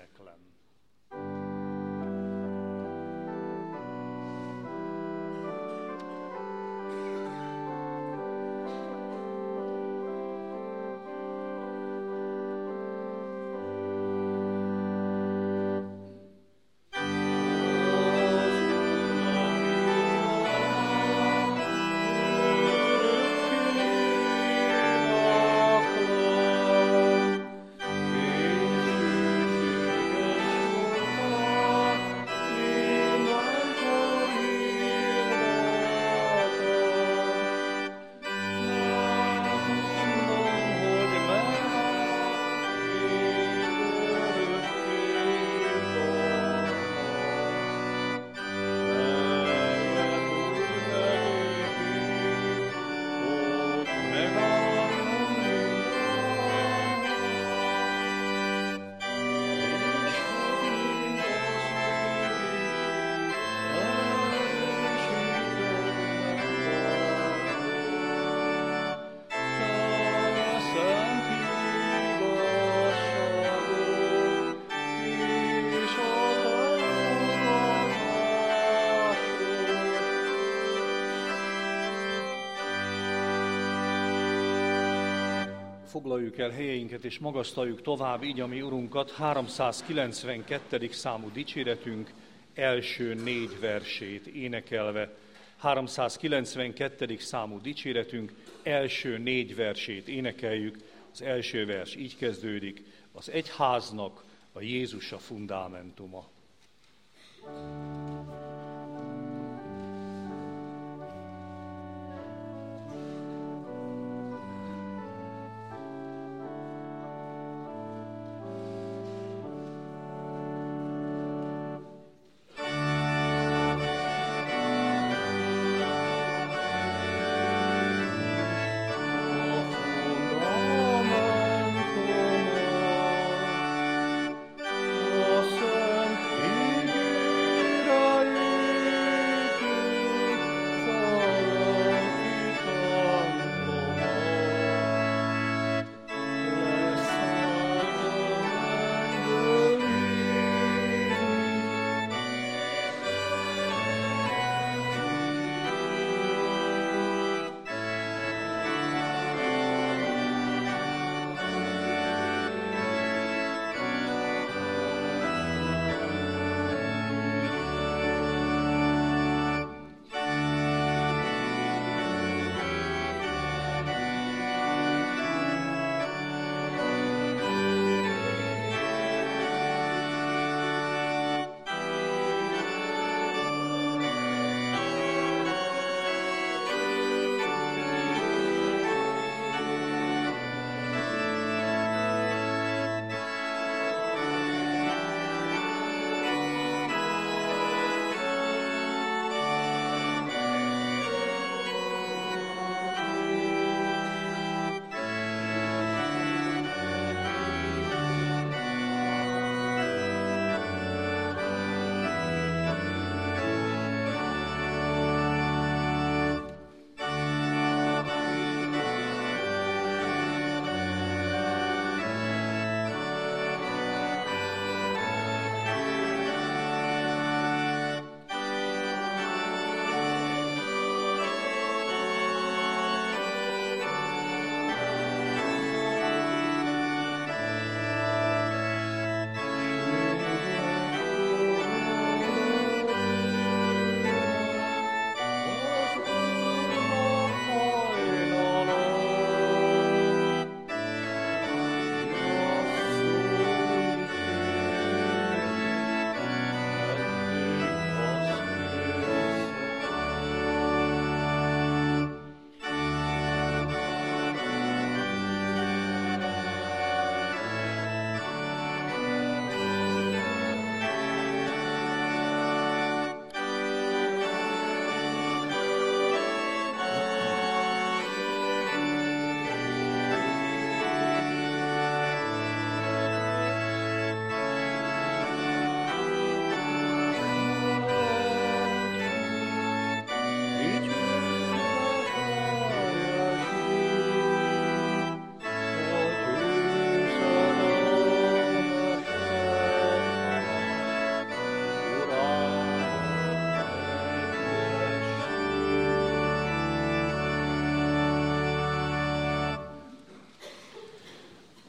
éneklem. Foglaljuk el helyeinket és magasztaljuk tovább így a mi Urunkat, 392. számú dicséretünk első 4 versét énekelve. 392. számú dicséretünk első 4 versét énekeljük. Az első vers így kezdődik: az egyháznak a Jézus a fundamentuma. Szent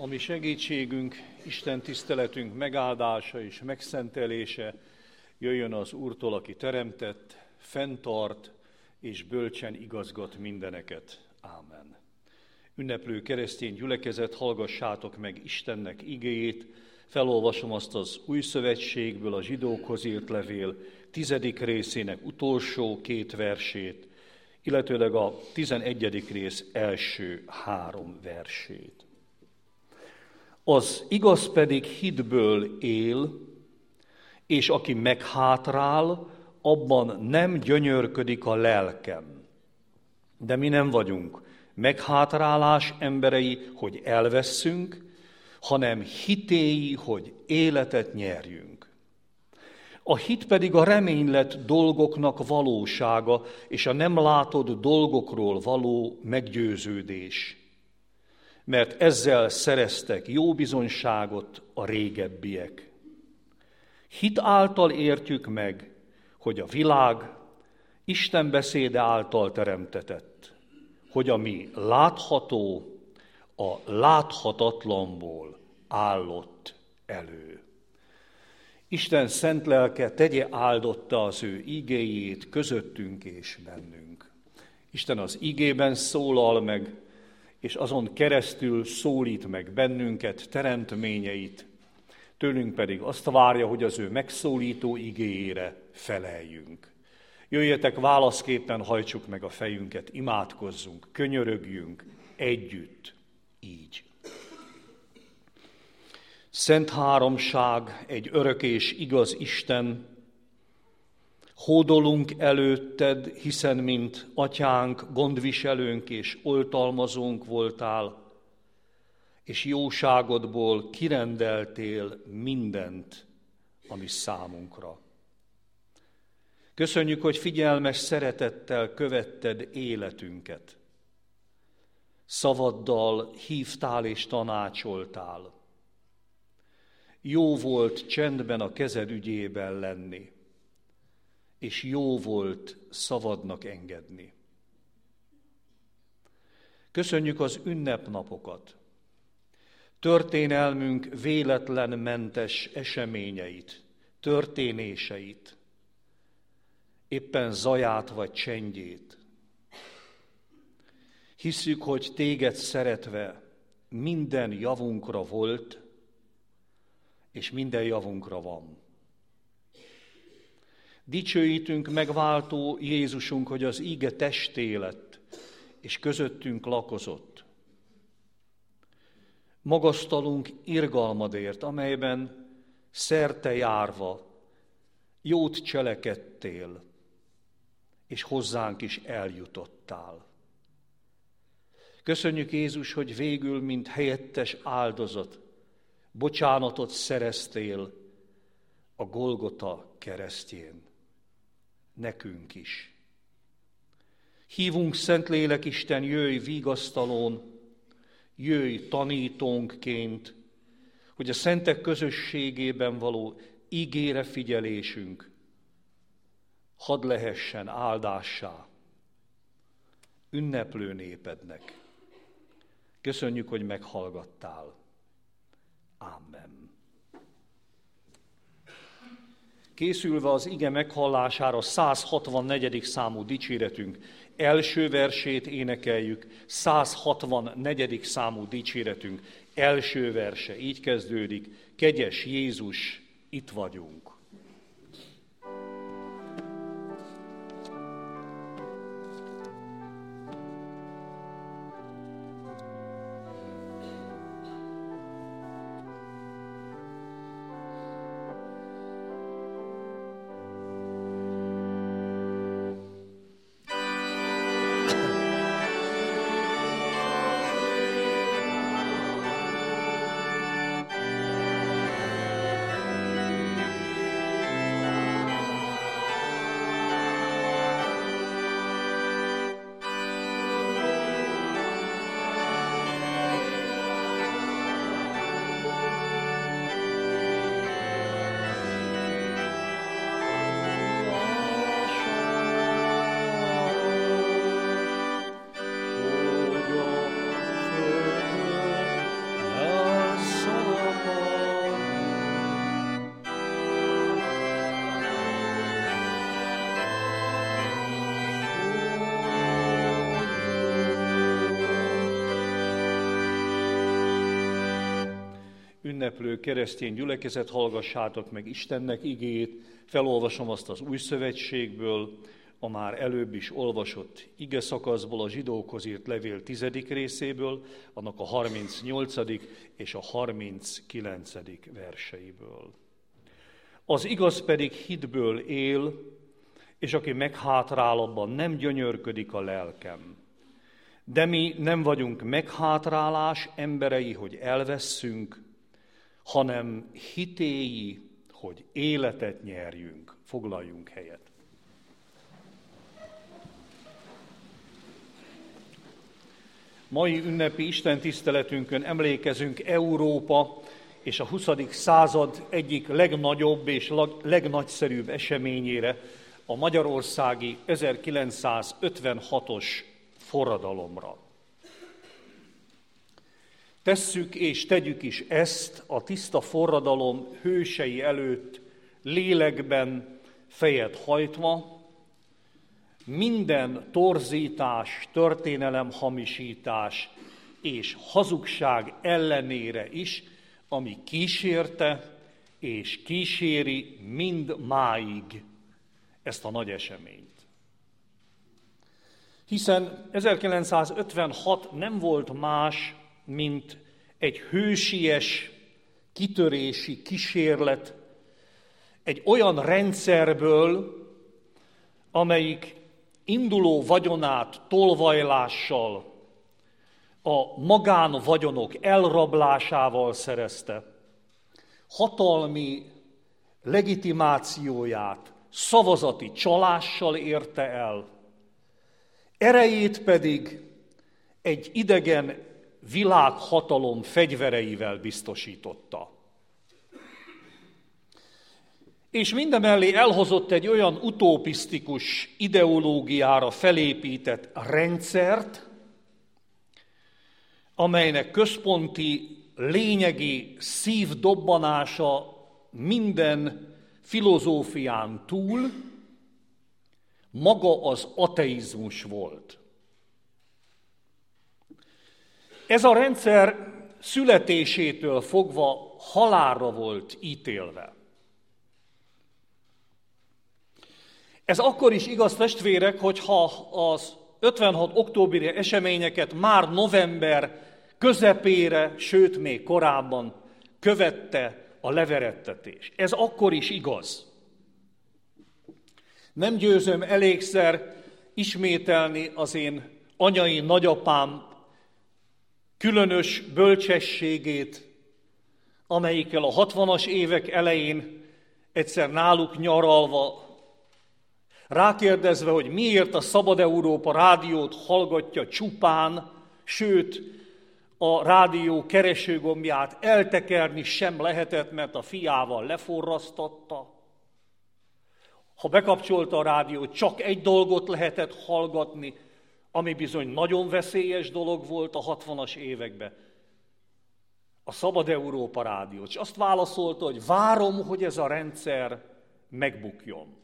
A mi segítségünk, Isten tiszteletünk megáldása és megszentelése jöjjön az Úrtól, aki teremtett, fenntart és bölcsen igazgat mindeneket. Ámen. Ünneplő keresztény gyülekezet, hallgassátok meg Istennek igéjét. Felolvasom azt az Új Szövetségből, a Zsidókhoz írt levél 10. részének utolsó 2 versét, illetőleg a 11. rész első 3 versét. Az igaz pedig hitből él, és aki meghátrál, abban nem gyönyörködik a lelkem. De mi nem vagyunk meghátrálás emberei, hogy elvesszünk, hanem hitéi, hogy életet nyerjünk. A hit pedig a reménylett dolgoknak valósága, és a nem látott dolgokról való meggyőződés. Mert ezzel szereztek jó bizonyságot a régebbiek. Hit által értjük meg, hogy a világ Isten beszéde által teremtetett, hogy ami látható, a láthatatlanból állott elő. Isten szent lelke tegye áldotta az ő igéjét közöttünk és bennünk. Isten az igében szólal meg, és azon keresztül szólít meg bennünket, teremtményeit, tőlünk pedig azt várja, hogy az ő megszólító igéjére feleljünk. Jöjjetek, válaszképpen hajtsuk meg a fejünket, imádkozzunk, könyörögjünk együtt, így. Szent háromság, egy örök és igaz Isten, hódolunk előtted, hiszen mint atyánk, gondviselőnk és oltalmazónk voltál, és jóságodból kirendeltél mindent, ami számunkra. Köszönjük, hogy figyelmes szeretettel követted életünket. Szavaddal hívtál és tanácsoltál. Jó volt csendben a kezed ügyében lenni, és jó volt szavadnak engedni. Köszönjük az ünnepnapokat, történelmünk véletlenmentes eseményeit, történéseit, éppen zaját vagy csendjét. Hisszük, hogy téged szeretve minden javunkra volt, és minden javunkra van. Dicsőítünk megváltó Jézusunk, hogy az íge testé lett, és közöttünk lakozott. Magasztalunk irgalmadért, amelyben szerte járva jót cselekedtél, és hozzánk is eljutottál. Köszönjük, Jézus, hogy végül, mint helyettes áldozat, bocsánatot szereztél a Golgota keresztjén. Nekünk is. Hívunk, Szentlélek Isten, jöjj vigasztalón, jöjj tanítónkként, hogy a szentek közösségében való ígére figyelésünk hadd lehessen áldássá ünneplő népednek. Köszönjük, hogy meghallgattál. Amen. Készülve az ige meghallására 164. számú dicséretünk első versét énekeljük, 164. számú dicséretünk első verse így kezdődik: Kegyes Jézus, itt vagyunk. ünneplő keresztény gyülekezet, hallgassátok meg Istennek igéjét, felolvasom azt az Új Szövetségből, a már előbb is olvasott igeszakaszból, a Zsidókhoz írt levél 10. részéből, annak a 38. és a 39. verseiből. Az igaz pedig hitből él, és aki meghátrál, abban nem gyönyörködik a lelkem. De mi nem vagyunk meghátrálás emberei, hogy elvesszünk, hanem hitéi, hogy életet nyerjünk. Foglaljunk helyet. Mai ünnepi istentiszteletünkön emlékezünk Európa és a 20. század egyik legnagyobb és legnagyszerűbb eseményére, a magyarországi 1956-os forradalomra. Tesszük és tegyük is ezt a tiszta forradalom hősei előtt lélekben fejet hajtva, minden torzítás, történelemhamisítás és hazugság ellenére is, ami kísérte és kíséri mind máig ezt a nagy eseményt. Hiszen 1956 nem volt más, mint egy hősies kitörési kísérlet egy olyan rendszerből, amelyik induló vagyonát tolvajlással, a magánvagyonok elrablásával szerezte, hatalmi legitimációját szavazati csalással érte el, erejét pedig egy idegen világhatalom fegyvereivel biztosította. És mindemellé elhozott egy olyan utopisztikus ideológiára felépített rendszert, amelynek központi, lényegi szívdobbanása minden filozófián túl maga az ateizmus volt. Ez a rendszer születésétől fogva halálra volt ítélve. Ez akkor is igaz, testvérek, hogyha az 56. októberi eseményeket már november közepére, sőt még korábban követte a leverettetés. Ez akkor is igaz. Nem győzöm elégszer ismételni az én anyai nagyapám különös bölcsességét, amelyikkel a 60-as évek elején egyszer náluk nyaralva, rákérdezve, hogy miért a Szabad Európa rádiót hallgatja csupán, sőt, a rádió keresőgombját eltekerni sem lehetett, mert a fiával leforrasztotta. Ha bekapcsolta a rádiót, csak egy dolgot lehetett hallgatni, ami bizony nagyon veszélyes dolog volt a 60-as években. A Szabad Európa rádiót. És azt válaszolta, hogy várom, hogy ez a rendszer megbukjon.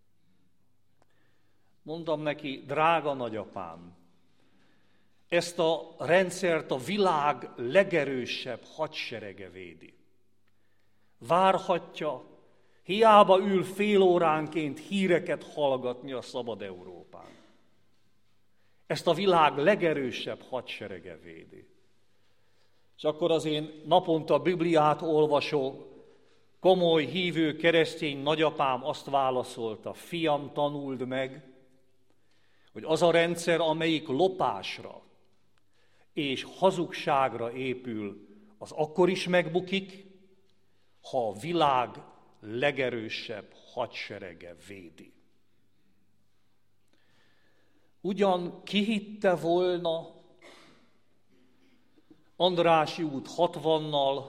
Mondtam neki, drága nagyapám, ezt a rendszert a világ legerősebb hadserege védi. Várhatja, hiába ül fél óránként híreket hallgatni a Szabad Európán. Ezt a világ legerősebb hadserege védi. És akkor az én naponta Bibliát olvasó, komoly, hívő keresztény nagyapám azt válaszolta, fiam, tanuld meg, hogy az a rendszer, amelyik lopásra és hazugságra épül, az akkor is megbukik, ha a világ legerősebb hadserege védi. Ugyan ki hitte volna Andrássy út 60-nal,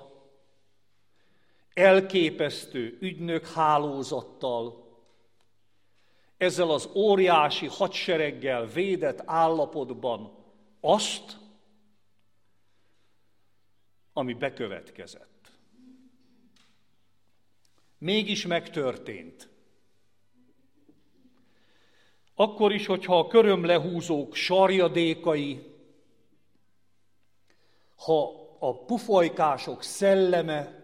elképesztő ügynökhálózattal, ezzel az óriási hadsereggel védett állapotban azt, ami bekövetkezett. Mégis megtörtént. Akkor is, hogyha a körömlehúzók sarjadékai, ha a pufolykások szelleme,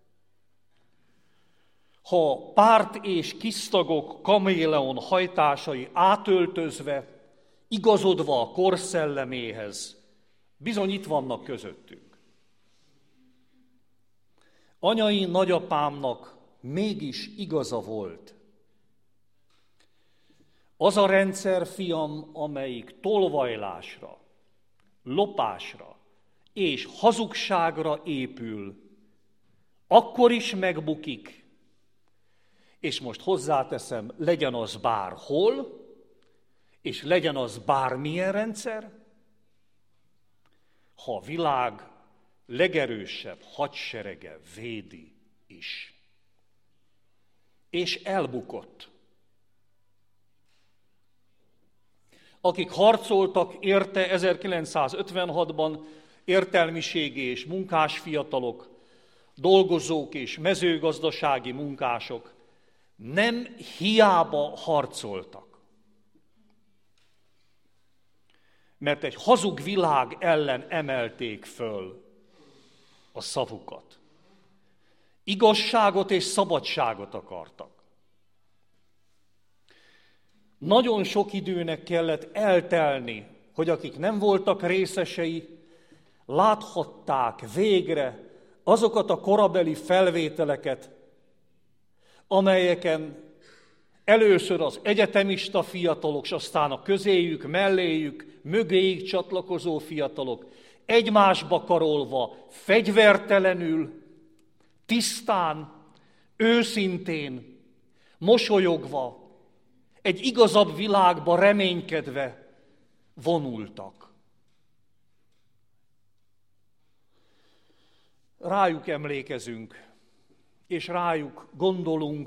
ha párt és kisztagok kaméleon hajtásai átöltözve, igazodva a korszelleméhez, bizony itt vannak közöttünk. Anyai nagyapámnak mégis igaza volt. Az a rendszer, fiam, amelyik tolvajlásra, lopásra és hazugságra épül, akkor is megbukik, és most hozzáteszem, legyen az bárhol, és legyen az bármilyen rendszer, ha a világ legerősebb hadserege védi is. És elbukott. Akik harcoltak érte 1956-ban, értelmiségi és munkás fiatalok, dolgozók és mezőgazdasági munkások, nem hiába harcoltak. Mert egy hazug világ ellen emelték föl a szavukat. Igazságot és szabadságot akartak. Nagyon sok időnek kellett eltelni, hogy akik nem voltak részesei, láthatták végre azokat a korabeli felvételeket, amelyeken először az egyetemista fiatalok, és aztán a közéjük, melléjük, mögéjük csatlakozó fiatalok egymásba karolva, fegyvertelenül, tisztán, őszintén, mosolyogva, egy igazabb világba reménykedve vonultak. Rájuk emlékezünk, és rájuk gondolunk,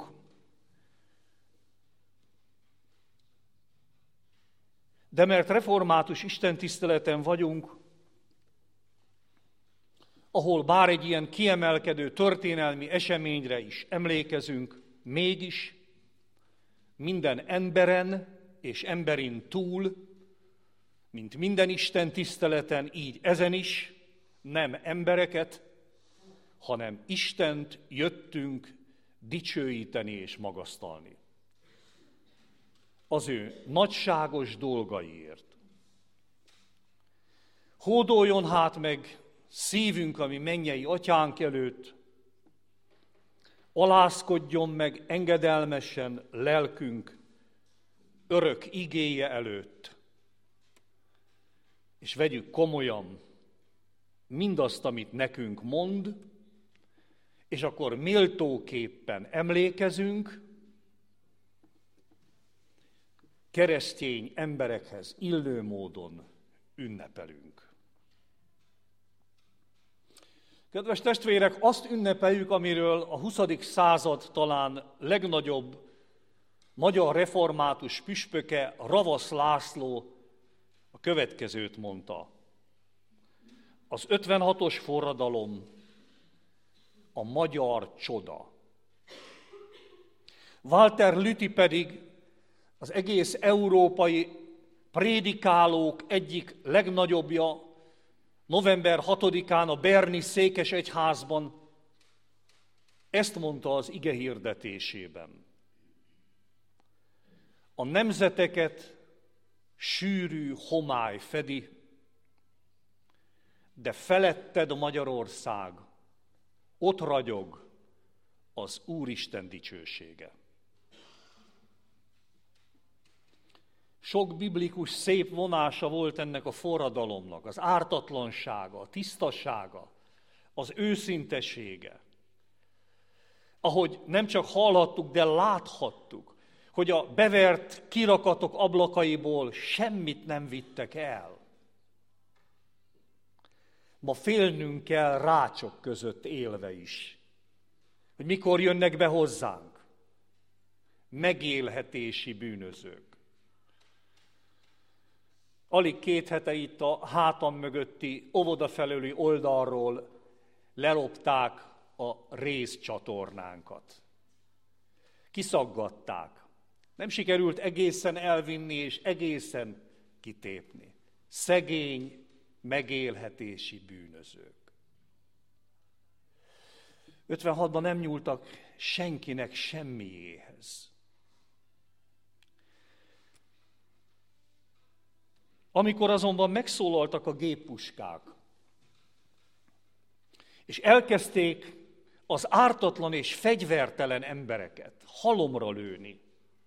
de mert református istentiszteleten vagyunk, ahol bár egy ilyen kiemelkedő történelmi eseményre is emlékezünk, mégis minden emberen és emberin túl, mint minden istentiszteleten, így ezen is nem embereket, hanem Istent jöttünk dicsőíteni és magasztalni. Az ő nagyságos dolgaiért. Hódoljon hát meg szívünk, ami mennyei atyánk előtt, alázkodjon meg engedelmesen lelkünk örök igéje előtt, és vegyük komolyan mindazt, amit nekünk mond, és akkor méltóképpen emlékezünk, keresztény emberekhez illő módon ünnepelünk. Kedves testvérek, azt ünnepeljük, amiről a 20. század talán legnagyobb magyar református püspöke, Ravasz László a következőt mondta. Az 56-os forradalom a magyar csoda. Walter Lüthi pedig az egész európai prédikálók egyik legnagyobbja, november 6-án a berni székesegyházban ezt mondta az ige hirdetésében. A nemzeteket sűrű homály fedi, de feletted Magyarország, ott ragyog az Úristen dicsősége. Sok biblikus szép vonása volt ennek a forradalomnak, az ártatlansága, a tisztasága, az őszintesége. Ahogy nem csak hallhattuk, de láthattuk, hogy a bevert kirakatok ablakaiból semmit nem vittek el. Ma félnünk kell rácsok között élve is, hogy mikor jönnek be hozzánk megélhetési bűnözők. Alig 2 hete itt a hátam mögötti óvoda felőli oldalról lelopták a rézcsatornánkat. Kiszaggatták. Nem sikerült egészen elvinni és egészen kitépni. Szegény megélhetési bűnözők. 56-ban nem nyúltak senkinek semmiéhez. Amikor azonban megszólaltak a géppuskák, és elkezdték az ártatlan és fegyvertelen embereket halomra lőni,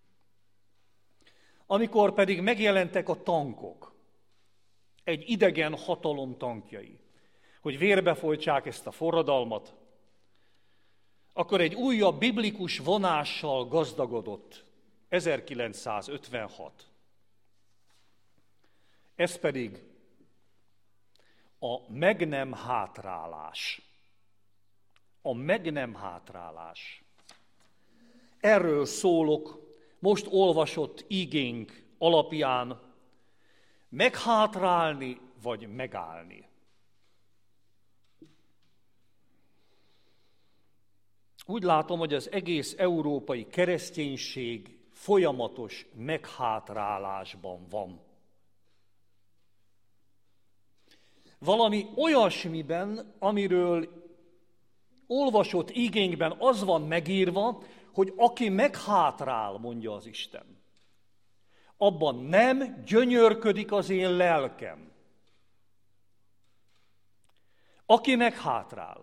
amikor pedig megjelentek a tankok, egy idegen hatalom tankjai, hogy vérbefolytsák ezt a forradalmat, akkor egy újabb biblikus vonással gazdagodott 1956. Ez pedig a meg nem hátrálás. A meg nem hátrálás. Erről szólok most olvasott igénk alapján, meghátrálni vagy megállni. Úgy látom, hogy az egész európai kereszténység folyamatos meghátrálásban van. Valami olyasmiben, amiről olvasott igénkben az van megírva, hogy aki meghátrál, mondja az Isten, abban nem gyönyörködik az én lelkem. Aki meghátrál.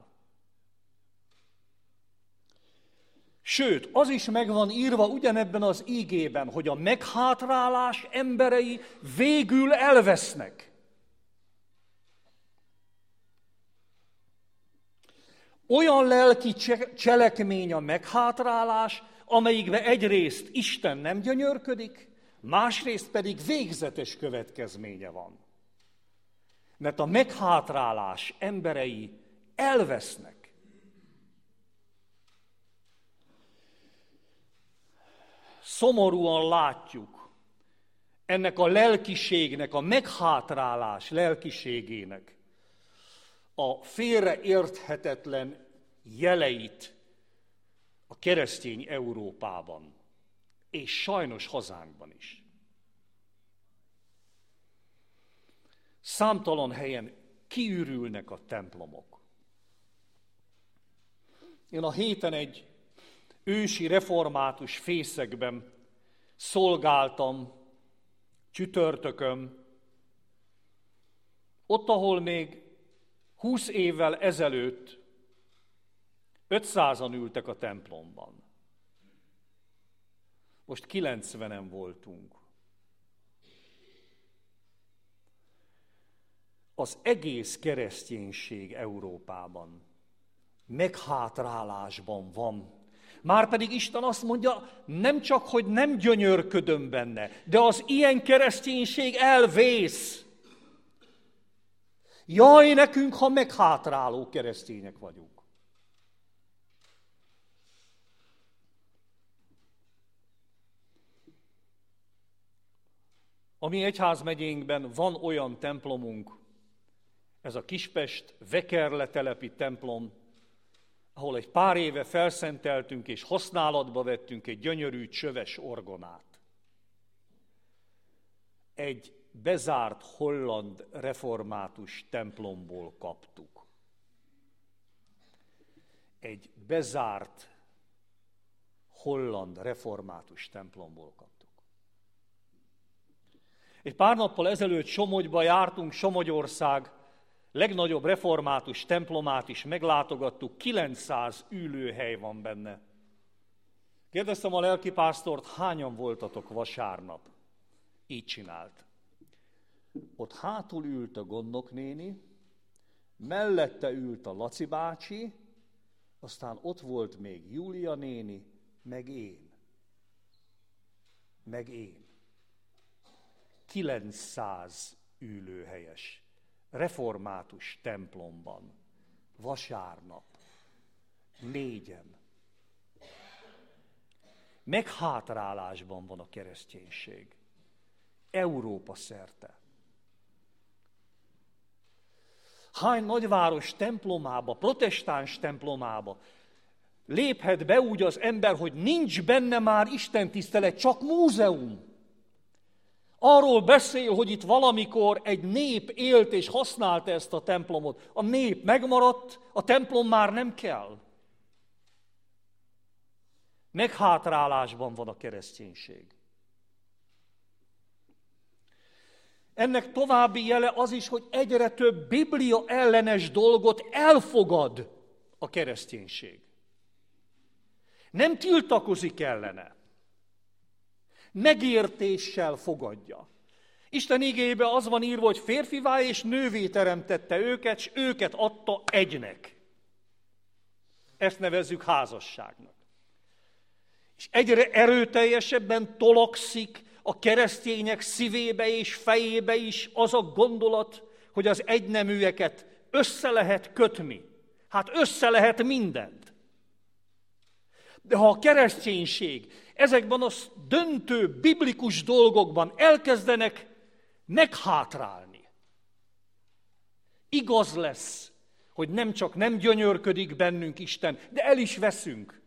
Sőt, az is meg van írva ugyanebben az ígében, hogy a meghátrálás emberei végül elvesznek. Olyan lelki cselekmény a meghátrálás, amelyikbe egyrészt Isten nem gyönyörködik, másrészt pedig végzetes következménye van. Mert a meghátrálás emberei elvesznek. Szomorúan látjuk ennek a lelkiségnek, a meghátrálás lelkiségének a félreérthetetlen jeleit a keresztény Európában, és sajnos hazánkban is. Számtalan helyen kiürülnek a templomok. Én a héten egy ősi református fészekben szolgáltam csütörtökön, ott, ahol még 20 évvel ezelőtt 500-an ültek a templomban. Most 90-en voltunk. Az egész kereszténység Európában meghátrálásban van. Márpedig Isten azt mondja, nem csak, hogy nem gyönyörködöm benne, de az ilyen kereszténység elvész. Jaj nekünk, ha meghátráló keresztények vagyunk. A mi egyházmegyénkben van olyan templomunk, ez a Kispest Vekerletelepi templom, ahol egy pár éve felszenteltünk és használatba vettünk egy gyönyörű csöves orgonát. Egy bezárt holland református templomból kaptuk. Egy bezárt holland református templomból kaptuk. Egy pár nappal ezelőtt Somogyba jártunk, Somogyország legnagyobb református templomát is meglátogattuk, 900 ülőhely van benne. Kérdeztem a lelkipásztort, hányan voltatok vasárnap? Így csinált. Ott hátul ült a gondnok néni, mellette ült a Laci bácsi, aztán ott volt még Júlia néni, meg én. Meg én. 900 ülőhelyes református templomban, vasárnap, 4-en. Meghátrálásban van a kereszténység. Európa szerte. Hány nagyváros templomába, protestáns templomába léphet be úgy az ember, hogy nincs benne már istentisztelet, csak múzeum. Arról beszél, hogy itt valamikor egy nép élt és használta ezt a templomot. A nép megmaradt, a templom már nem kell. Meghátrálásban van a kereszténység. Ennek további jele az is, hogy egyre több Biblia ellenes dolgot elfogad a kereszténység. Nem tiltakozik ellene. Megértéssel fogadja. Isten igéjében az van írva, hogy férfivá és nővé teremtette őket, és őket adta egynek. Ezt nevezzük házasságnak. És egyre erőteljesebben tolakszik a keresztények szívébe és fejébe is az a gondolat, hogy az egyneműeket össze lehet kötni. Hát össze lehet mindent. De ha a kereszténység ezekben a döntő biblikus dolgokban elkezdenek meghátrálni, igaz lesz, hogy nem csak nem gyönyörködik bennünk Isten, de el is veszünk.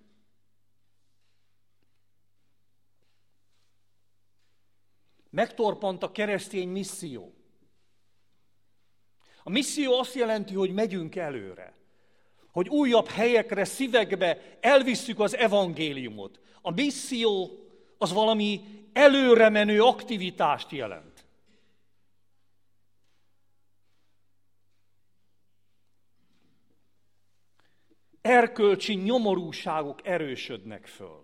Megtorpant a keresztény misszió. A misszió azt jelenti, hogy megyünk előre. Hogy újabb helyekre, szívekbe elvisszük az evangéliumot. A misszió az valami előremenő aktivitást jelent. Erkölcsi nyomorúságok erősödnek föl.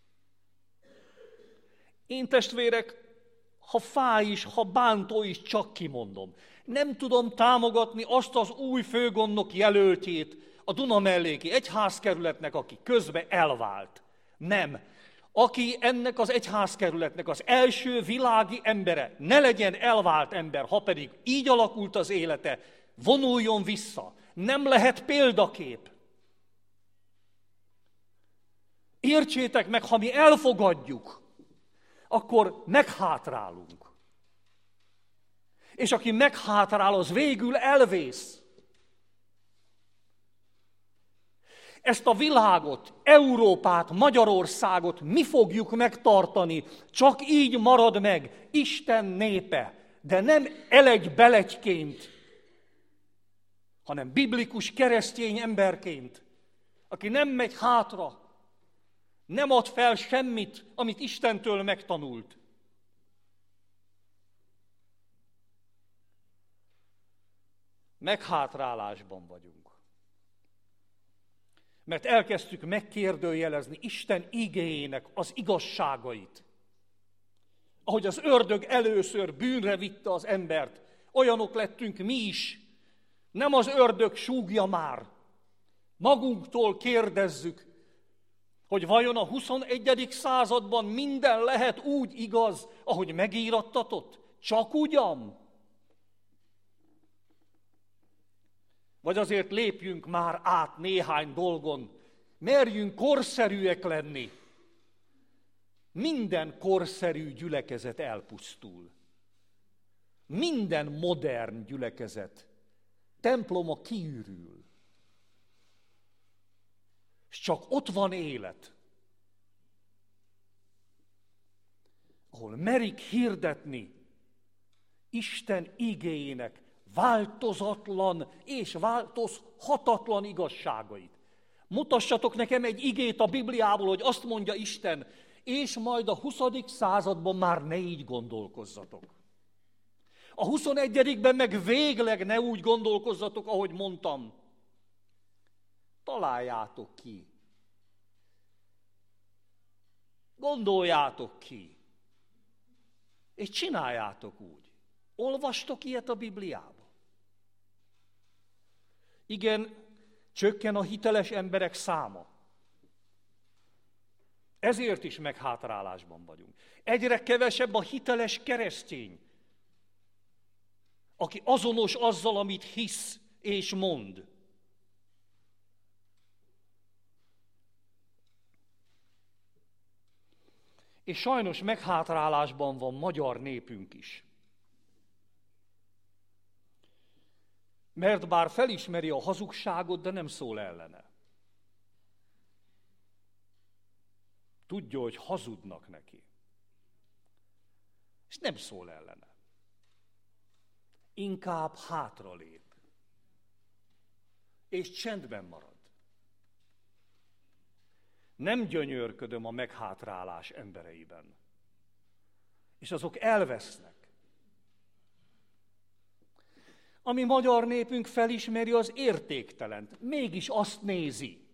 Én testvérek, ha fáj is, ha bántó is, csak kimondom. Nem tudom támogatni azt az új főgondnok jelöltjét a Dunamelléki egyházkerületnek, aki közben elvált. Nem. Aki ennek az egyházkerületnek az első világi embere, ne legyen elvált ember, ha pedig így alakult az élete, vonuljon vissza. Nem lehet példakép. Értsétek meg, ha mi elfogadjuk, akkor meghátrálunk. És aki meghátrál, az végül elvész. Ezt a világot, Európát, Magyarországot mi fogjuk megtartani, csak így marad meg Isten népe, de nem elegy-belegyként, hanem biblikus keresztény emberként, aki nem megy hátra, nem ad fel semmit, amit Istentől megtanult. Meghátrálásban vagyunk. Mert elkezdtük megkérdőjelezni Isten igéjének az igazságait. Ahogy az ördög először bűnre vitte az embert, olyanok lettünk mi is. Nem az ördög súgja már. Magunktól kérdezzük, hogy vajon a 21. században minden lehet úgy igaz, ahogy megírattatott? Csak ugyan? Vagy azért lépjünk már át néhány dolgon, merjünk korszerűek lenni. Minden korszerű gyülekezet elpusztul. Minden modern gyülekezet temploma kiürül. És csak ott van élet, ahol merik hirdetni Isten igéjének változatlan és változhatatlan igazságait. Mutassatok nekem egy igét a Bibliából, hogy azt mondja Isten, és majd a 20. században már ne így gondolkozzatok. A 21-ben meg végleg ne úgy gondolkozzatok, ahogy mondtam. Találjátok ki. Gondoljátok ki. És csináljátok úgy. Olvastok ilyet a Bibliában? Igen, csökken a hiteles emberek száma. Ezért is meghátrálásban vagyunk. Egyre kevesebb a hiteles keresztény, aki azonos azzal, amit hisz és mond. És sajnos meghátrálásban van magyar népünk is. Mert bár felismeri a hazugságot, de nem szól ellene. Tudja, hogy hazudnak neki. És nem szól ellene. Inkább hátralép. És csendben marad. Nem gyönyörködöm a meghátrálás embereiben. És azok elvesznek. Ami magyar népünk felismeri az értéktelent, mégis azt nézi.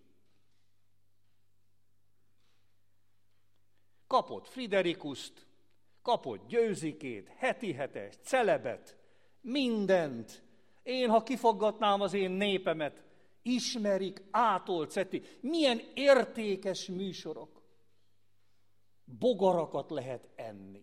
Kapott Friderikuszt, kapott Győzikét, heti hetes, celebet, mindent. Én, ha kifaggatnám az én népemet, ismerik ától ceti. Milyen értékes műsorok. Bogarakat lehet enni.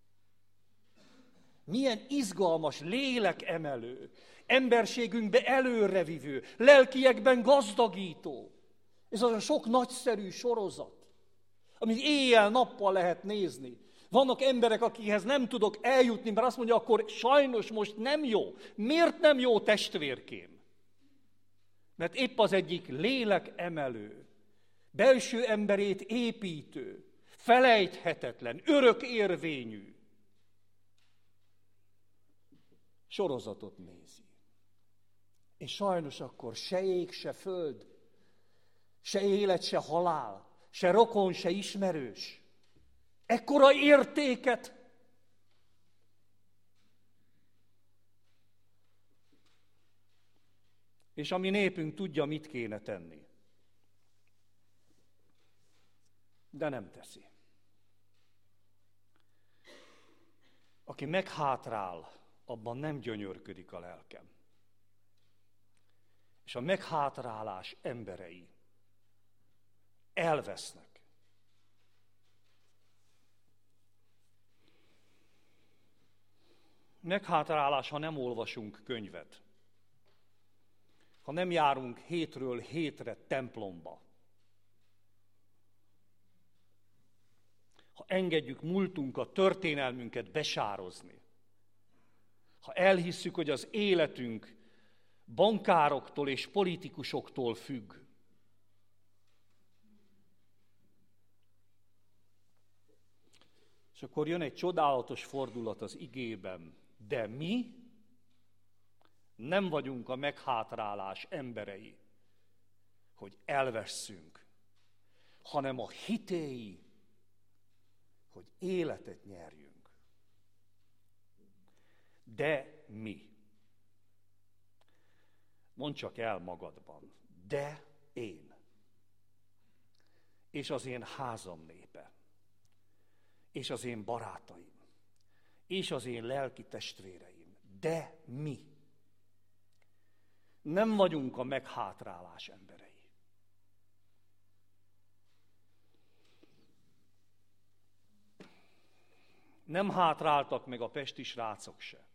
Milyen izgalmas, lélekemelő, emberségünkbe előrevivő, lelkiekben gazdagító. Ez az a sok nagyszerű sorozat, amit éjjel-nappal lehet nézni. Vannak emberek, akikhez nem tudok eljutni, mert azt mondja, akkor sajnos most nem jó. Miért nem jó, testvérkém? Mert épp az egyik lélekemelő, belső emberét építő, felejthetetlen, örökérvényű sorozatot nézi. És sajnos akkor se ég, se föld, se élet, se halál, se rokon, se ismerős. Ekkora értéket. És a mi népünk tudja, mit kéne tenni. De nem teszi. Aki meghátrál, abban nem gyönyörködik a lelkem. És a meghátrálás emberei elvesznek. Meghátrálás, ha nem olvasunk könyvet. Ha nem járunk hétről hétre templomba. Ha engedjük múltunkat, történelmünket besározni. Ha elhisszük, hogy az életünk bankároktól és politikusoktól függ. És akkor jön egy csodálatos fordulat az igében. De mi nem vagyunk a meghátrálás emberei, hogy elvesszünk, hanem a hitéi, hogy életet nyerjünk. De mi? Mondd csak el magadban. De én. És az én házam népe. És az én barátaim. És az én lelki testvéreim. De mi? Nem vagyunk a meghátrálás emberei. Nem hátráltak meg a pesti srácok se.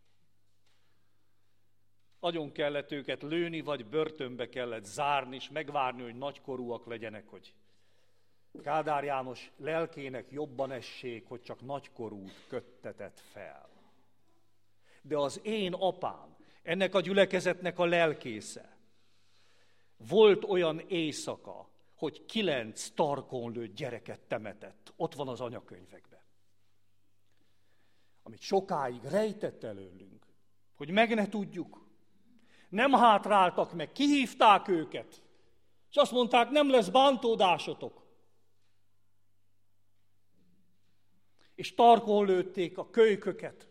Agyon kellett őket lőni, vagy börtönbe kellett zárni, és megvárni, hogy nagykorúak legyenek, hogy Kádár János lelkének jobban essék, hogy csak nagykorút köttetett fel. De az én apám, ennek a gyülekezetnek a lelkésze, volt olyan éjszaka, hogy 9 tarkon lőtt gyereket temetett. Ott van az anyakönyvekben. Amit sokáig rejtett előlünk, hogy meg ne tudjuk. Nem hátráltak meg, kihívták őket, és azt mondták, nem lesz bántódásotok. És tarkon lőtték a kölyköket.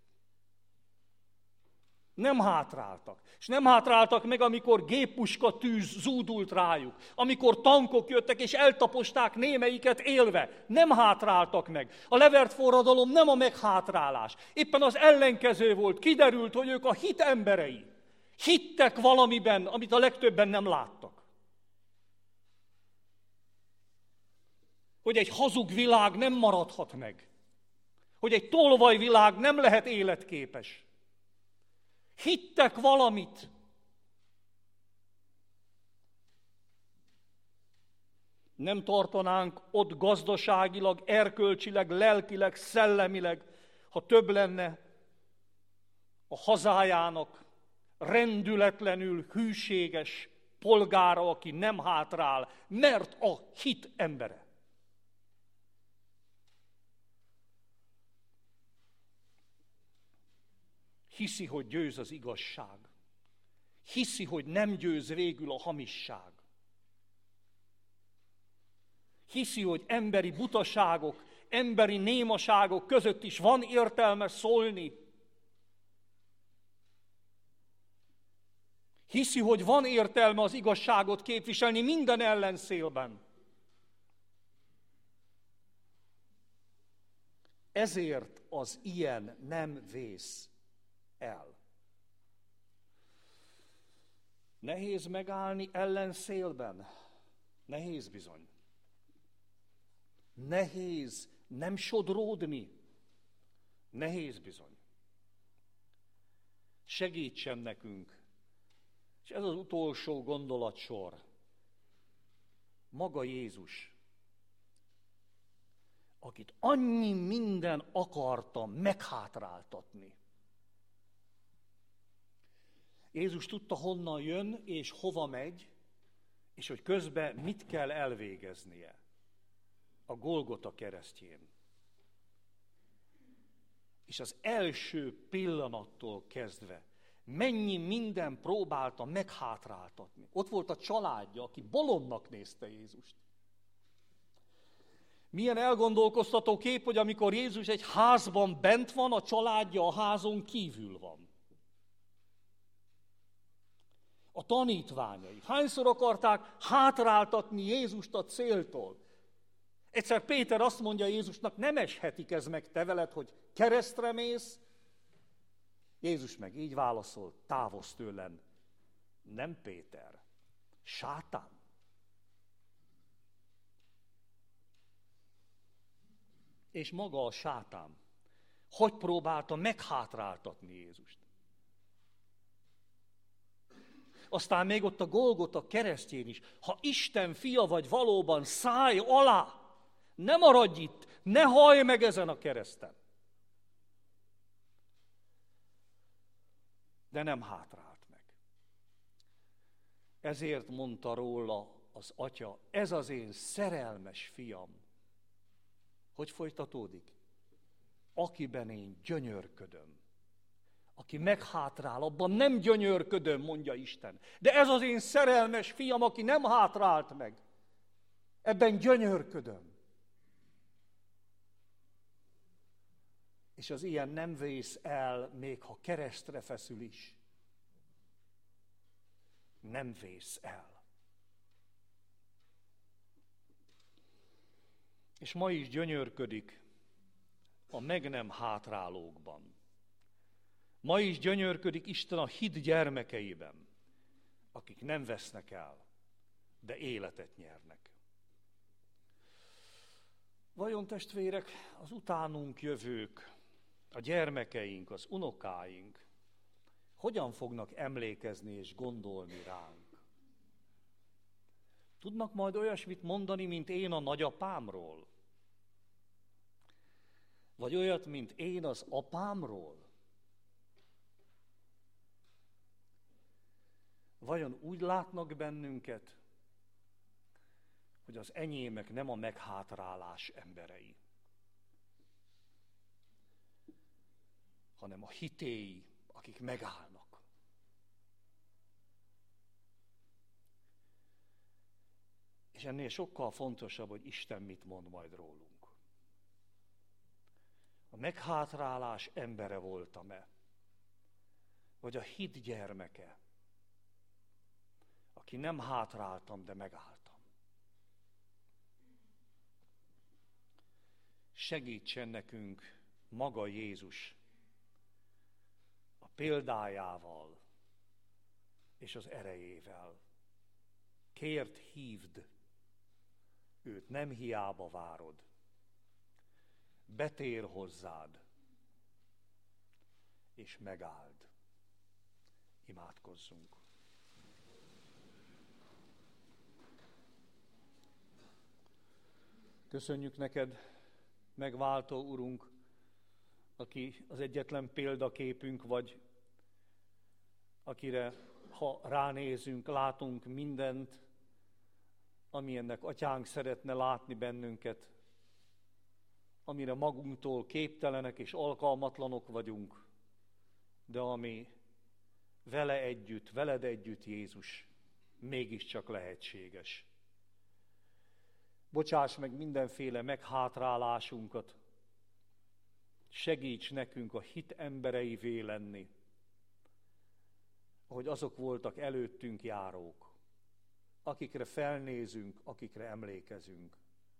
Nem hátráltak. És nem hátráltak meg, amikor géppuska tűz zúdult rájuk. Amikor tankok jöttek, és eltaposták némelyiket élve. Nem hátráltak meg. A levert forradalom nem a meghátrálás. Éppen az ellenkező volt. Kiderült, hogy ők a hit emberei. Hittek valamiben, amit a legtöbben nem láttak. Hogy egy hazug világ nem maradhat meg. Hogy egy tolvajvilág nem lehet életképes. Hittek valamit. Nem tartanánk ott gazdaságilag, erkölcsileg, lelkileg, szellemileg, ha több lenne a hazájának rendületlenül hűséges polgára, aki nem hátrál, mert a hit embere. Hiszi, hogy győz az igazság. Hiszi, hogy nem győz végül a hamisság. Hiszi, hogy emberi butaságok, emberi némaságok között is van értelme szólni. Hiszi, hogy van értelme az igazságot képviselni minden ellenszélben. Ezért az ilyen nem vész el. Nehéz megállni ellenszélben? Nehéz bizony. Nehéz nem sodródni? Nehéz bizony. Segítsen nekünk. És ez az utolsó gondolatsor. Maga Jézus, akit annyi minden akarta meghátráltatni. Jézus tudta, honnan jön, és hova megy, és hogy közben mit kell elvégeznie a Golgota keresztjén. És az első pillanattól kezdve mennyi minden próbálta meghátráltatni. Ott volt a családja, aki bolondnak nézte Jézust. Milyen elgondolkoztató kép, hogy amikor Jézus egy házban bent van, a családja a házon kívül van. A tanítványai hányszor akarták hátráltatni Jézust a céltól? Egyszer Péter azt mondja Jézusnak, nem eshetik ez meg te veled, hogy keresztre mész? Jézus meg így válaszol, távozz tőlem. Nem Péter, sátán. És maga a sátán, hogy próbálta meghátráltatni Jézust? Aztán még ott a Golgota keresztjén is, ha Isten fia vagy valóban, szállj alá, ne maradj itt, ne hallj meg ezen a kereszten. De nem hátrált meg. Ezért mondta róla az atya, ez az én szerelmes fiam. Hogy folytatódik? Akiben én gyönyörködöm. Aki meghátrál, abban nem gyönyörködöm, mondja Isten. De ez az én szerelmes fiam, aki nem hátrált meg. Ebben gyönyörködöm. És az ilyen nem vész el, még ha keresztre feszül is. Nem vész el. És ma is gyönyörködik a meg nem hátrálókban. Ma is gyönyörködik Isten a hit gyermekeiben, akik nem vesznek el, de életet nyernek. Vajon testvérek, az utánunk jövők, a gyermekeink, az unokáink hogyan fognak emlékezni és gondolni ránk? Tudnak majd olyasmit mondani, mint én a nagyapámról? Vagy olyat, mint én az apámról? Vajon úgy látnak bennünket, hogy az enyémek nem a meghátrálás emberei, hanem a hitéi, akik megállnak. És ennél sokkal fontosabb, hogy Isten mit mond majd rólunk. A meghátrálás embere voltam-e? Vagy a hit gyermeke, aki nem hátráltam, de megálltam. Segítsen nekünk maga Jézus a példájával és az erejével. Kért hívd, őt nem hiába várod. Betér hozzád, és megáld. Imádkozzunk. Köszönjük neked, megváltó Urunk, aki az egyetlen példaképünk vagy, akire, ha ránézünk, látunk mindent, ami ennek atyánk szeretne látni bennünket, amire magunktól képtelenek és alkalmatlanok vagyunk, de ami vele együtt, veled együtt, Jézus, mégiscsak lehetséges. Bocsáss meg mindenféle meghátrálásunkat, segíts nekünk a hit embereivé lenni, ahogy azok voltak előttünk járók, akikre felnézünk, akikre emlékezünk.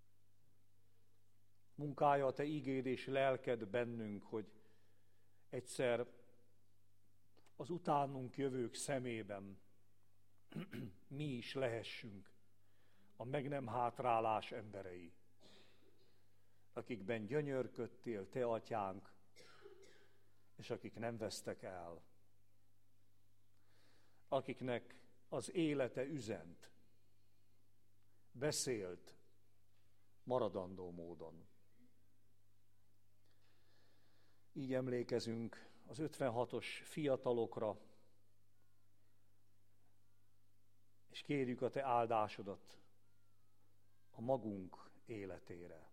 Munkálja a te igéd és lelked bennünk, hogy egyszer az utánunk jövők szemében mi is lehessünk a meg nem hátrálás emberei, akikben gyönyörködtél, te atyánk, és akik nem vesztek el, akiknek az élete üzent, beszélt maradandó módon. Így emlékezünk az 56-os fiatalokra, és kérjük a te áldásodat a magunk életére.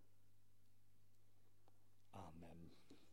Amen.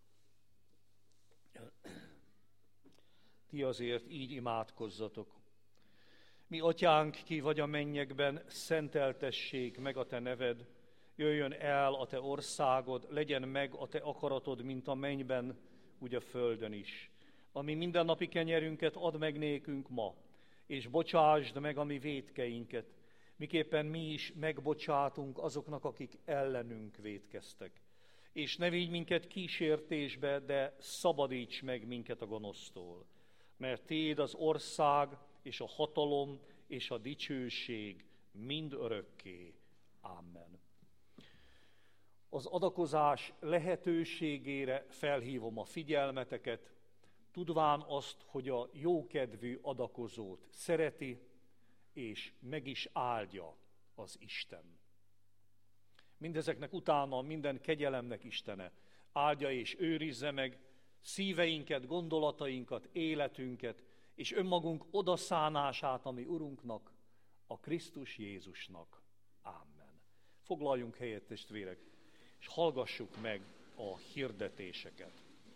Ti azért így imádkozzatok. Mi atyánk, ki vagy a mennyekben, szenteltessék meg a te neved, jöjjön el a te országod, legyen meg a te akaratod, mint a mennyben, úgy a földön is. Ami mindennapi kenyerünket add meg nékünk ma, és bocsásd meg a mi vétkeinket, miképpen mi is megbocsátunk azoknak, akik ellenünk vétkeztek. És ne vigy minket kísértésbe, de szabadíts meg minket a gonosztól. Mert tiéd az ország, és a hatalom, és a dicsőség mind örökké. Amen. Az adakozás lehetőségére felhívom a figyelmeteket, tudván azt, hogy a jókedvű adakozót szereti, és meg is áldja az Isten. Mindezeknek utána minden kegyelemnek Istene áldja és őrizze meg szíveinket, gondolatainkat, életünket, és önmagunk odaszánását a mi Urunknak, a Krisztus Jézusnak. Amen. Foglaljunk helyet, testvérek, és hallgassuk meg a hirdetéseket.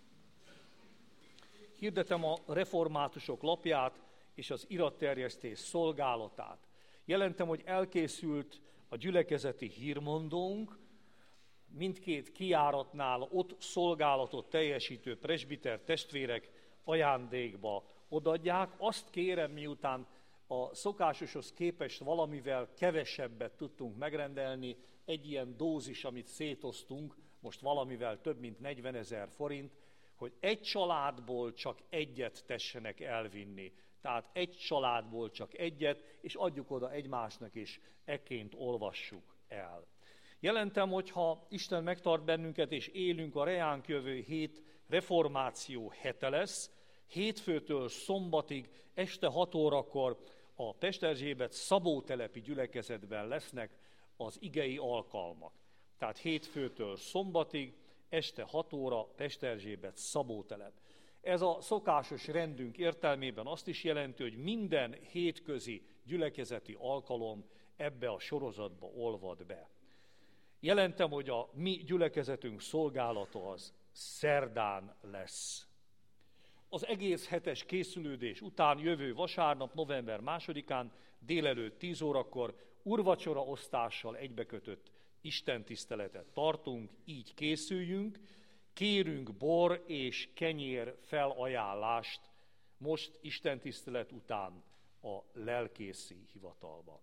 Hirdetem a reformátusok lapját és az iratterjesztés szolgálatát. Jelentem, hogy elkészült a gyülekezeti hírmondónk, mindkét kijáratnál ott szolgálatot teljesítő presbiter testvérek ajándékba odaadják. Azt kérem, miután a szokásoshoz képest valamivel kevesebbet tudtunk megrendelni, egy ilyen dózis, amit szétoztunk, most valamivel több mint 40 000 forint, hogy egy családból csak egyet tessenek elvinni. Tehát egy családból csak egyet, és adjuk oda egymásnak, és ekként olvassuk el. Jelentem, hogyha Isten megtart bennünket, és élünk, a reánk jövő hét reformáció hete lesz. Hétfőtől szombatig este 6 órakor a Pesterzsébet Szabótelepi gyülekezetben lesznek az igei alkalmak. Tehát hétfőtől szombatig, este 6 óra Pesterzsébet Szabótelep. Ez a szokásos rendünk értelmében azt is jelenti, hogy minden hétközi gyülekezeti alkalom ebbe a sorozatba olvad be. Jelentem, hogy a mi gyülekezetünk szolgálata az szerdán lesz. Az egész hetes készülődés után jövő vasárnap, november 2-án délelőtt 10 órakor úrvacsora osztással egybekötött istentiszteletet tartunk, így készüljünk, kérünk bor és kenyér felajánlást most istentisztelet után a lelkészi hivatalban.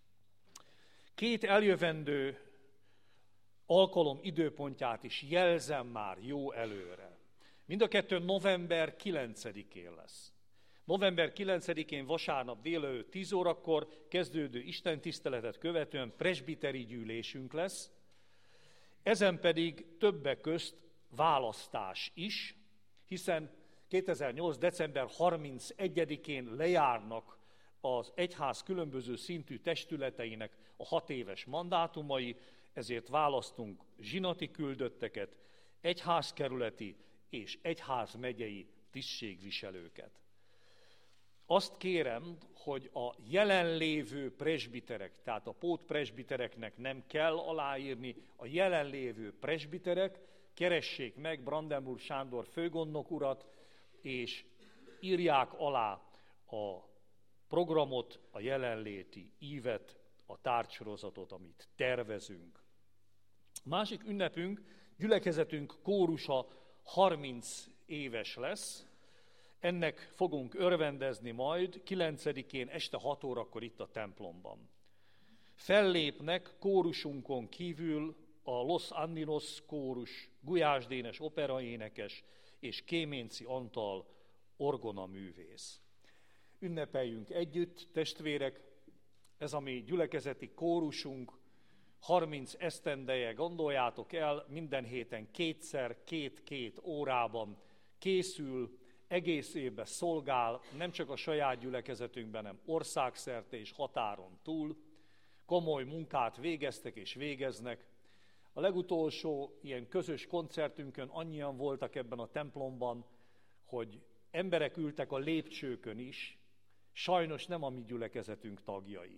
2 eljövendő alkalom időpontját is jelzem már jó előre. Mind a kettő november 9-én lesz. November 9-én vasárnap délelőtt 10 órakor kezdődő istentiszteletet követően presbiteri gyűlésünk lesz, ezen pedig többek közt választás is, hiszen 2008. december 31-én lejárnak az egyház különböző szintű testületeinek a 6 éves mandátumai, ezért választunk zsinati küldötteket, egyházkerületi és egyházmegyei tisztségviselőket. Azt kérem, hogy a jelenlévő presbiterek, tehát a pótpresbitereknek nem kell aláírni, a jelenlévő presbiterek keressék meg Brandenburg Sándor főgondnok urat, és írják alá a programot, a jelenléti ívet a tárgysorozatot, amit tervezünk. Másik ünnepünk, gyülekezetünk kórusa 30 éves lesz. Ennek fogunk örvendezni majd 9-én este 6 órakor itt a templomban. Fellépnek kórusunkon kívül a Los Andinos kórus, Gulyás Dénes operaénekes és Kéménci Antal orgonaművész. Ünnepeljünk együtt, testvérek, ez a mi gyülekezeti kórusunk, 30 esztendeje, gondoljátok el, minden héten kétszer, 2-2 órában készül, egész évben szolgál, nem csak a saját gyülekezetünkben, hanem országszerte és határon túl. Komoly munkát végeztek és végeznek. A legutolsó ilyen közös koncertünkön annyian voltak ebben a templomban, hogy emberek ültek a lépcsőkön is, sajnos nem a mi gyülekezetünk tagjai.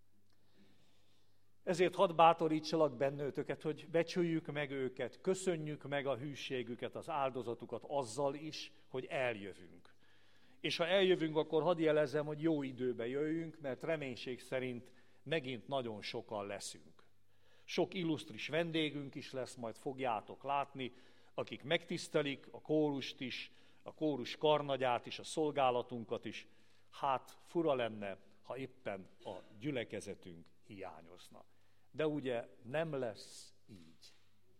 Ezért hadd bátorítsalak bennőtöket, hogy becsüljük meg őket, köszönjük meg a hűségüket, az áldozatukat azzal is, hogy eljövünk. És ha eljövünk, akkor hadd jelezzem, hogy jó időbe jöjjünk, mert reménység szerint megint nagyon sokan leszünk. Sok illusztris vendégünk is lesz, majd fogjátok látni, akik megtisztelik a kórust is, a kórus karnagyát is, a szolgálatunkat is. Hát fura lenne, ha éppen a gyülekezetünk hiányozna. De ugye nem lesz így.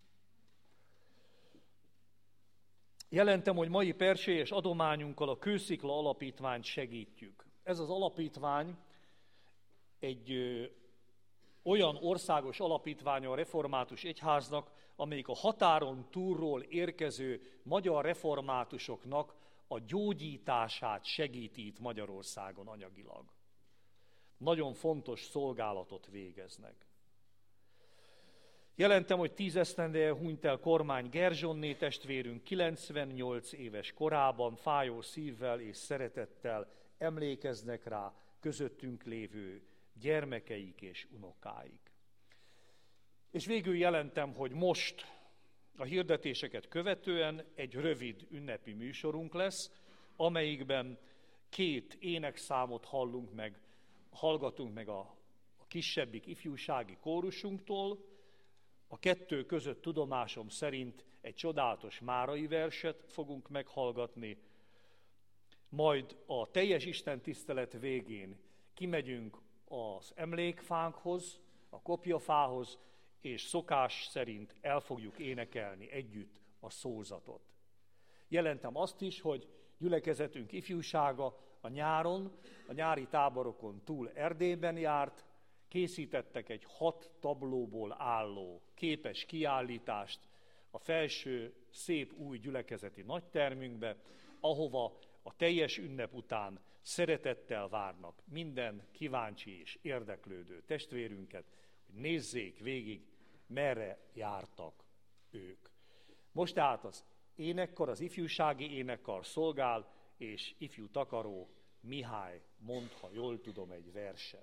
Jelentem, hogy mai persélyes adományunkkal a Kőszikla Alapítványt segítjük. Ez az alapítvány egy olyan országos alapítványa a református egyháznak, amelyik a határon túlról érkező magyar reformátusoknak a gyógyítását segíti itt Magyarországon anyagilag. Nagyon fontos szolgálatot végeznek. Jelentem, hogy 10 esztendeje hunyt el Kormány Gerzsonné testvérünk 98 éves korában, fájó szívvel és szeretettel emlékeznek rá közöttünk lévő gyermekeik és unokáik. És végül jelentem, hogy most a hirdetéseket követően egy rövid ünnepi műsorunk lesz, amelyikben 2 énekszámot hallgatunk meg a kisebbik ifjúsági kórusunktól. A 2 között tudomásom szerint egy csodálatos márai verset fogunk meghallgatni, majd a teljes istentisztelet végén kimegyünk az emlékfánkhoz, a kopjafához, és szokás szerint el fogjuk énekelni együtt a szózatot. Jelentem azt is, hogy gyülekezetünk ifjúsága a nyáron, a nyári táborokon túl Erdélyben járt, készítettek egy 6 tablóból álló képes kiállítást a felső szép új gyülekezeti nagytermünkbe, ahova a teljes ünnep után szeretettel várnak minden kíváncsi és érdeklődő testvérünket, hogy nézzék végig, merre jártak ők. Most tehát az énekkar, az ifjúsági énekkar szolgál, és ifjú takaró Mihály mond, ha jól tudom, egy verset.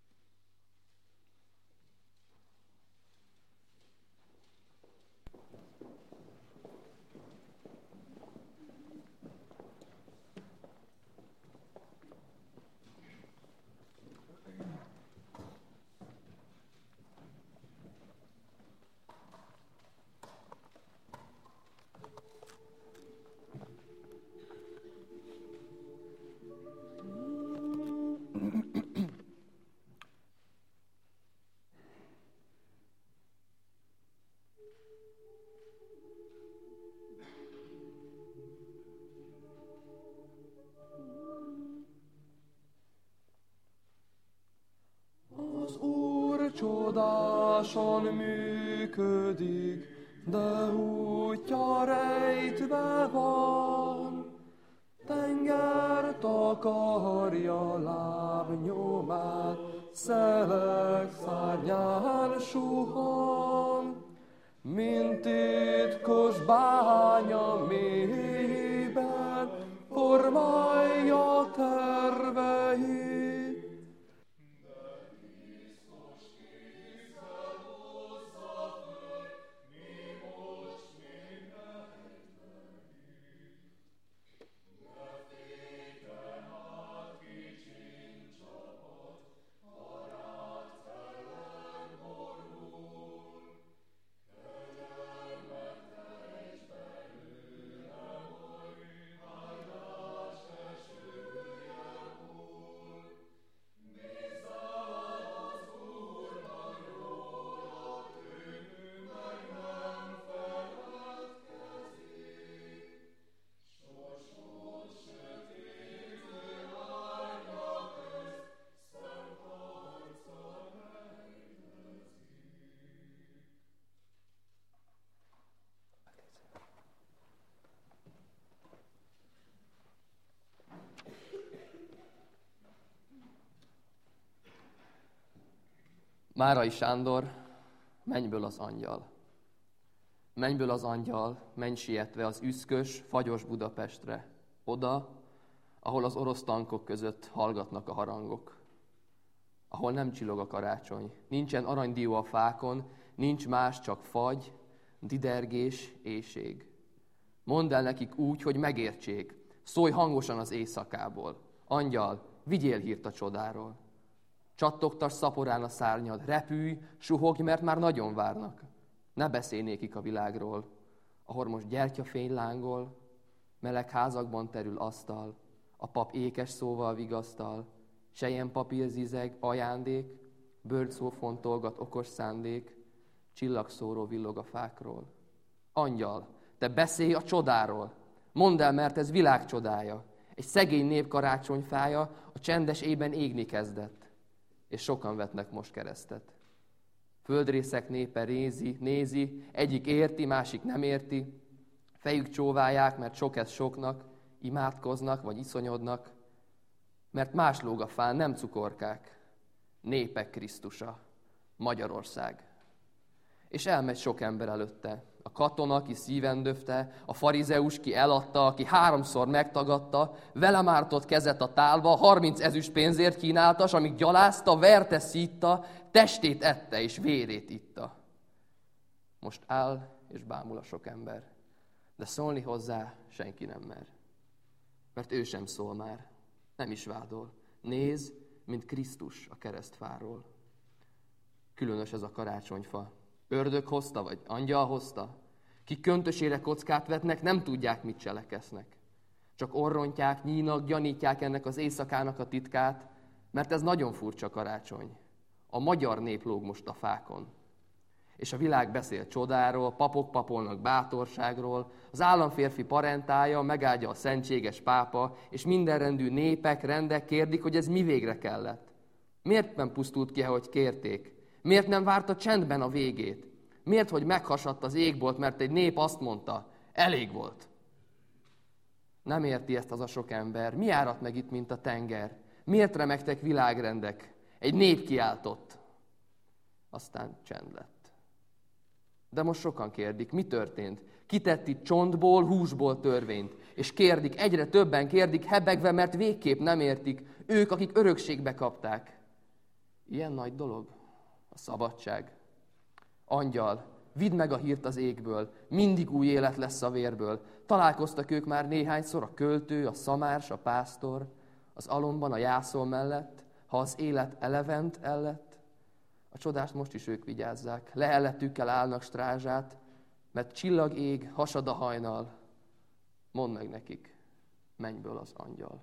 Csodásan működik, de útja rejtve van. Tenger takarja lábnyomát, szelek szárnyán suhan, mint titkos bánya mélyében formálja terveit. Márai Sándor, Mennyből az angyal. Mennyből az angyal, menj sietve az üszkös, fagyos Budapestre, oda, ahol az orosz tankok között hallgatnak a harangok, ahol nem csillog a karácsony, nincsen aranydió a fákon, nincs más, csak fagy, didergés, éhség. Mondd el nekik úgy, hogy megértsék, szólj hangosan az éjszakából. Angyal, vigyél hírt a csodáról. Csattogtass szaporán a szárnyad, repülj, suhogj, mert már nagyon várnak. Ne beszélj nékik a világról, ahol most gyertyafény lángol, meleg házakban terül asztal, a pap ékes szóval vigasztal, selyempapír zizeg, ajándék, bőrszó fontolgat okos szándék, csillagszóró villog a fákról. Angyal, te beszélj a csodáról, mondd el, mert ez világ csodája. Egy szegény nép karácsonyfája a csendes ében égni kezdett, és sokan vetnek most keresztet. Földrészek népe nézi, egyik érti, másik nem érti, fejük csóválják, mert sok ez soknak, imádkoznak vagy iszonyodnak, mert más lóg a fán, nem cukorkák, népek Krisztusa, Magyarország. És elmegy sok ember előtte. A katona, ki szíven döfte, a farizeus, ki eladta, aki 3-szor megtagadta, vele mártott kezet a tálba, 30 ezüst pénzért kínálta, s amíg gyalázta, verte, szítta, testét ette és vérét itta. Most áll és bámul a sok ember, de szólni hozzá senki nem mer. Mert ő sem szól már, nem is vádol. Néz, mint Krisztus a keresztfáról. Különös ez a karácsonyfa. Ördög hozta, vagy angyal hozta? Kik köntösére kockát vetnek, nem tudják, mit cselekesznek. Csak orrontják, nyínak, gyanítják ennek az éjszakának a titkát, mert ez nagyon furcsa karácsony. A magyar nép lóg most a fákon. És a világ beszél csodáról, papok papolnak bátorságról, az államférfi parentája megáldja a szentséges pápa, és mindenrendű népek, rendek kérdik, hogy ez mi végre kellett. Miért nem pusztult ki, ahogy kérték? Miért nem várta csendben a végét? Miért, hogy meghasadt az égbolt, mert egy nép azt mondta, elég volt? Nem érti ezt az a sok ember. Mi áradt meg itt, mint a tenger? Miért remegtek világrendek? Egy nép kiáltott. Aztán csend lett. De most sokan kérdik, mi történt? Kitett itt csontból, húsból törvényt? És kérdik, egyre többen kérdik, hebegve, mert végképp nem értik. Ők, akik örökségbe kapták. Ilyen nagy dolog? A szabadság. Angyal, vidd meg a hírt az égből, mindig új élet lesz a vérből. Találkoztak ők már néhányszor, a költő, a szamárs, a pásztor, az alomban, a jászol mellett, ha az élet elevent ellett. A csodást most is ők vigyázzák, lehelletükkel állnak strázsát, mert csillag ég, hasad a hajnal. Mondd meg nekik, mennyből az angyal.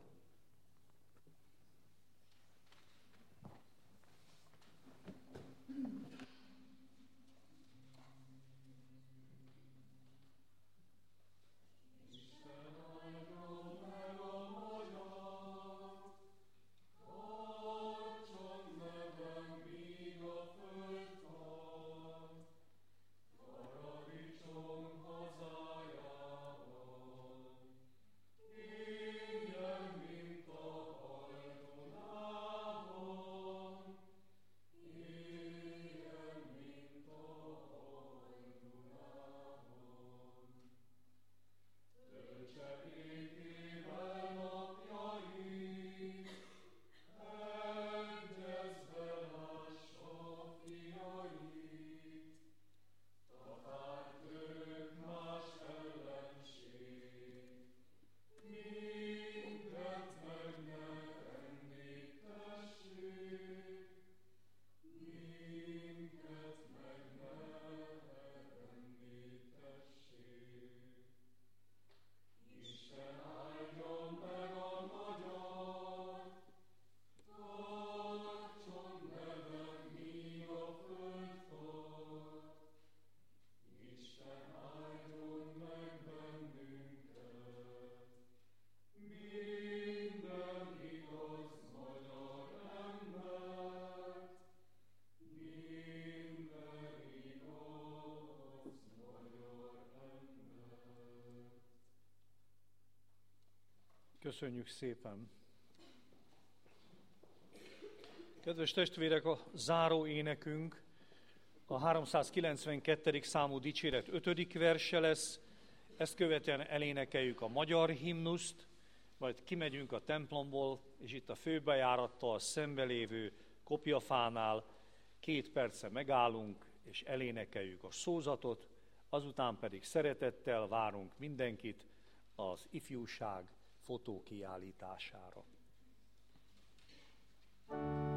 Köszönjük szépen! Kedves testvérek, a záró énekünk a 392. számú dicséret 5. verse lesz, ezt követően elénekeljük a magyar himnuszt, majd kimegyünk a templomból, és itt a főbejárattal szembelévő kopjafánál 2 perce megállunk, és elénekeljük a szózatot, azután pedig szeretettel várunk mindenkit az ifjúság fotókiállítására.